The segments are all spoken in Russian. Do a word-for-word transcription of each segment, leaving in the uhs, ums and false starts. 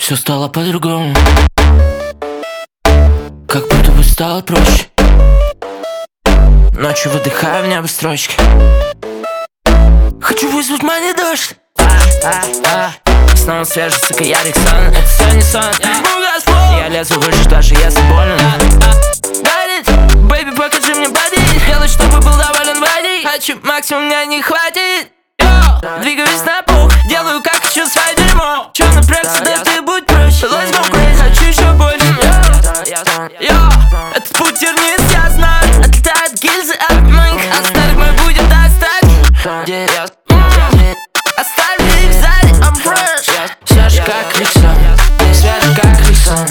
Все стало по-другому, как будто бы стало проще. Ночью выдыхаю в небо строчки. Хочу вызвать мани дождь. а, а, а. Снова свежий, сука, Ярик сон. Это все не сон. Я лезу выше, даже если больно. Горит, бэйби, покажи мне боди. Делай, чтобы был доволен водей. Хочу максимум, меня не хватит. Йо, двигаюсь на пух, делаю как хочу свое дерьмо. Чё напрягся, да ты будь проще. Let's go crazy, хочу еще больше. Йо, этот путь тернист, я знаю. Отлетают гильзы от моих оставок, мой будет достать. Оставили их сзади, I'm fresh. Свежий как Риксон, свежий как Риксон.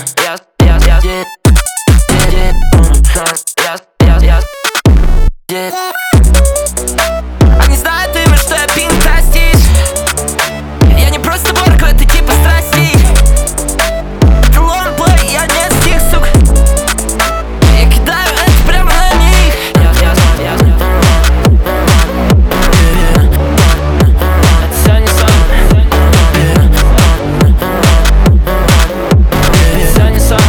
Они знают имя, что я пинг простишь. Я не просто ворк, это типа страсти. Это лонгплей, я не стих, сука. Я кидаю это прямо на них. Это все не сон. Это все не сон.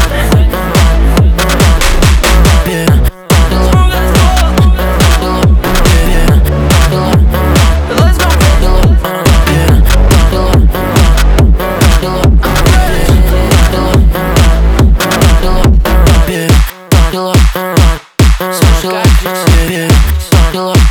Слушай, как